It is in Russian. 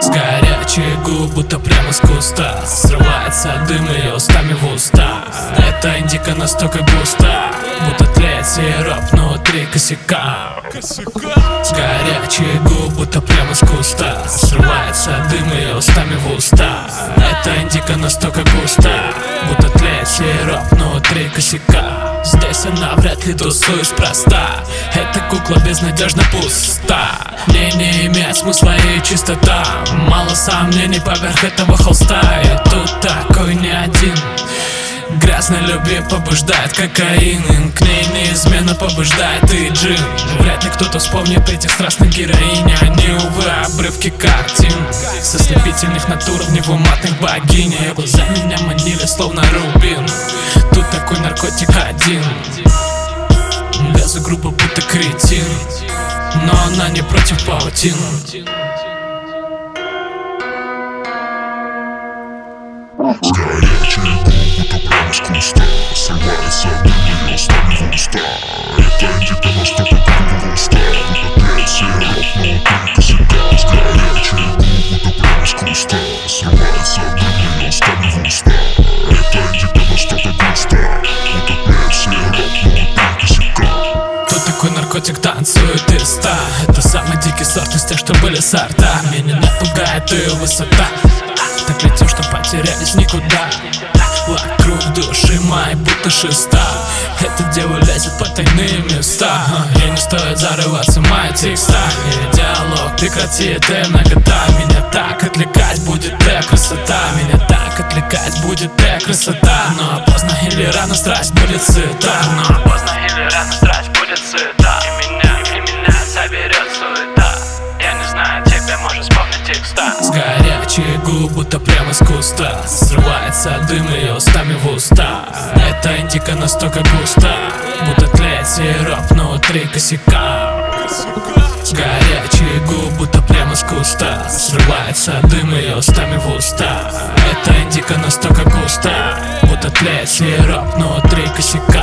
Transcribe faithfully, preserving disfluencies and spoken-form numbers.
С горячие губ, будто прямо с куста, срывается дым ее устами в уста. Это индика настолько густа, будто тлеет сироп внутри косяка. С горячие губ, будто прямо с куста, срывается дым ее устами в уста. Это индика настолько густа, будто тлеет сироп внутри косяка. Здесь она вряд ли тусуешь проста, эта кукла безнадежно пуста. Мне не имеет смысла и чистота, мало сомнений поверх этого холста. И тут такой не один, грязной любви побуждает кокаин, к ней неизменно побуждает и джин. Вряд ли кто-то вспомнит этих страстных героинь, они, увы, обрывки картин со слепительных натур в невуматных богинь. Ее глаза меня манили словно рубин, тут такой наркотик один. Газы грубо будто кретин, но она не против паутин. С горячей губ, будто прямо с куста, срывается дым ее устами в уста. Это индика настолько грубо в уста, будто тлеет сироп внутри косяка. С горячей губ, будто прямо с куста, срывается дым ее устами в уста. Это индика настолько густа, будто тлеет сироп внутри косяка. Тут такой наркотик танцует из ста, это самый дикий сорт из тех, что были сорта. Меня не пугает ее высота, так летим, что потерялись никуда. Вокруг души моей будто шеста, эта дева лезет по тайные места. Ей не стоит зарываться в мои текста, и диалог прекрати, это нагота. Меня так отвлекать будет эта красота, меня так отвлекать будет эта красота. Но поздно или рано страсть будет сыта, но поздно или рано страсть будет сыта. И меня, и меня соберет суета, я не знаю, тебе может вспомнить текста. С горячие губ, будто прямо с куста, срывается дым ее устами в уста. Это индика настолько густа, будто тлеет сироп внутри косяка. С горячие губ, будто прямо с куста, срывается дым ее устами в уста. Это индика настолько густа, будто тлеет сироп внутри косяка.